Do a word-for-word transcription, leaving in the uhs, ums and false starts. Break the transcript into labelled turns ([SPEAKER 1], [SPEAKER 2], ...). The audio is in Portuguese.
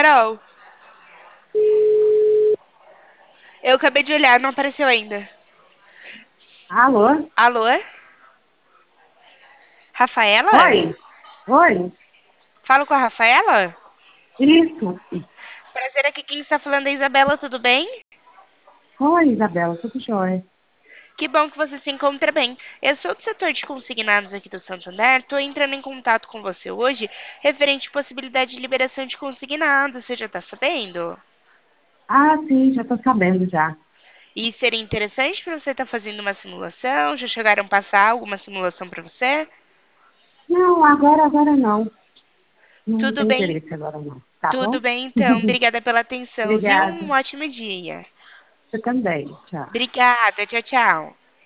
[SPEAKER 1] Carol, eu acabei de olhar, não apareceu ainda.
[SPEAKER 2] Alô?
[SPEAKER 1] Alô? Rafaela?
[SPEAKER 2] Oi? Oi?
[SPEAKER 1] Falo com a Rafaela?
[SPEAKER 2] Isso.
[SPEAKER 1] Prazer, aqui quem está falando é a Isabela, tudo bem?
[SPEAKER 2] Oi, Isabela, tudo jóia?
[SPEAKER 1] Que bom que você se encontra bem. Eu sou do setor de consignados aqui do Santander. Estou entrando em contato com você hoje referente à possibilidade de liberação de consignados. Você já está sabendo?
[SPEAKER 2] Ah, sim, já tô sabendo já.
[SPEAKER 1] E seria interessante para você estar fazendo uma simulação? Já chegaram a passar alguma simulação para você?
[SPEAKER 2] Não, agora, agora não. Não
[SPEAKER 1] Tudo
[SPEAKER 2] tem
[SPEAKER 1] bem?
[SPEAKER 2] interesse agora não. Tá
[SPEAKER 1] Tudo
[SPEAKER 2] bom?
[SPEAKER 1] bem, então. Obrigada pela atenção, viu? Um
[SPEAKER 2] Obrigada.
[SPEAKER 1] ótimo dia.
[SPEAKER 2] Você também. Tchau.
[SPEAKER 1] Obrigada. Tchau, tchau.